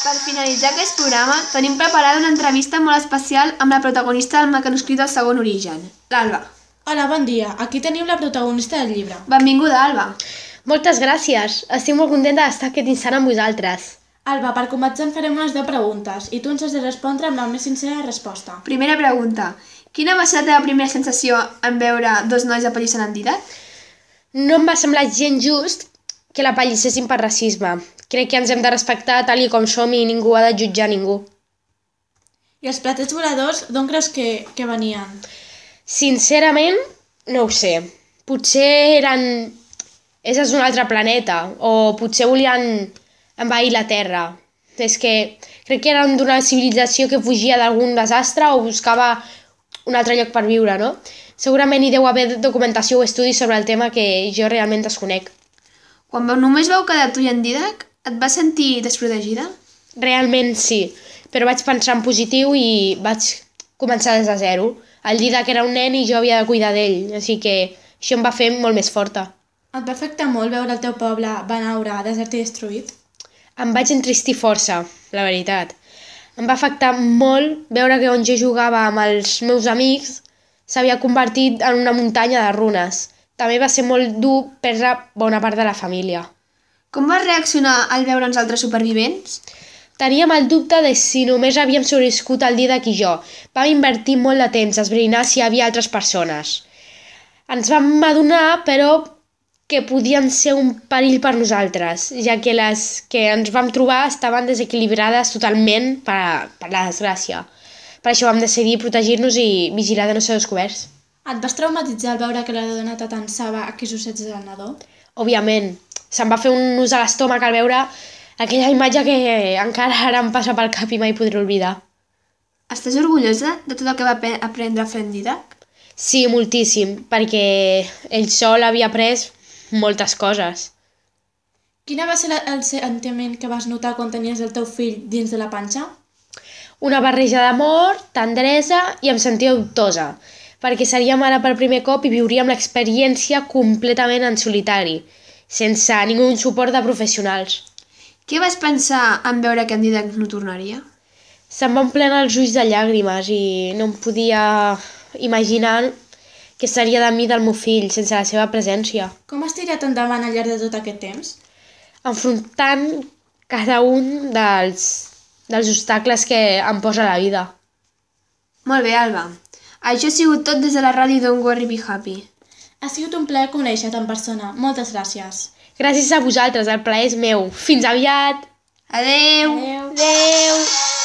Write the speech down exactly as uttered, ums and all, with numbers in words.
Per finalitzar aquest programa, tenim preparada una entrevista molt especial amb la protagonista del mecanoscrit del segon origen, l'Alba. Hola, bon dia. Aquí teniu la protagonista del llibre. Benvinguda, Alba. Moltes gràcies. Estic molt contenta d'estar aquest instant amb vosaltres. Alba, per començar en farem unes deu preguntes i tu ens has de respondre amb la més sincera resposta. Primera pregunta. Quina va ser la teva primera sensació en veure dos nois apallissant en Didac? No em va semblar gens just que la pallissessin per racisme. Crec que ens hem de respectar tal i com som i ningú ha de jutjar ningú. I els platets voladors, d'on creus que, que venien? Sincerament, no ho sé. Potser eren éssers d'un altre planeta o potser volien envair la Terra. És que crec que eren d'una civilització que fugia d'algun desastre o buscava un altre lloc per viure, no? Segurament hi deu haver documentació o estudis sobre el tema que jo realment desconec. Quan només vau quedar tu i en Didac, et vas sentir desprotegida? Realment sí, però vaig pensar en positiu i vaig començar des de zero. El Didac era un nen i jo havia de cuidar d'ell, així que això em va fer molt més forta. Et va afectar molt veure el teu poble Benaure desert i destruït? Em vaig entristir força, la veritat. Em va afectar molt veure que on jo jugava amb els meus amics s'havia convertit en una muntanya de runes. També va ser molt dur perdre bona part de la família. Com vas reaccionar al veure els altres supervivents? Teníem el dubte de si només havíem sobreviscut el Didac i jo. Vam invertir molt de temps a esbrinar si hi havia altres persones. Ens vam adonar, però, que podien ser un perill per nosaltres, ja que les que ens vam trobar estaven desequilibrades totalment per, per la desgràcia. Per això vam decidir protegir-nos i vigilar de no ser descoberts. Et vas traumatitzar al veure que la dona t'atensava a aquells ossets del nadó? Òbviament. Se'm va fer un nus a l'estómac al veure aquella imatge que encara ara em passa pel cap i mai podré oblidar. Estàs orgullosa de tot el que va aprendre a fer en Didac? Sí, moltíssim, perquè ell sol havia après moltes coses. Quina va ser el sentiment que vas notar quan tenies el teu fill dins de la panxa? Una barreja d'amor, tendresa i em sentia dubtosa, perquè seria mare per primer cop i viuríem l'experiència completament en solitari, sense ningú suport de professionals. Què vas pensar en veure que en Didac no tornaria? Se'm van plenar els ulls de llàgrimes i no em podia imaginar què seria de mi del meu fill sense la seva presència. Com has tirat endavant al llarg de tot aquest temps? Enfrontant cada un dels, dels obstacles que em posa la vida. Molt bé, Alba. Això ha sigut tot des de la ràdio Don't Worry Be Happy. Ha sigut un plaer conèixer-te en persona. Moltes gràcies. Gràcies a vosaltres, el plaer és meu. Fins aviat! Adeu! Adeu! Adeu!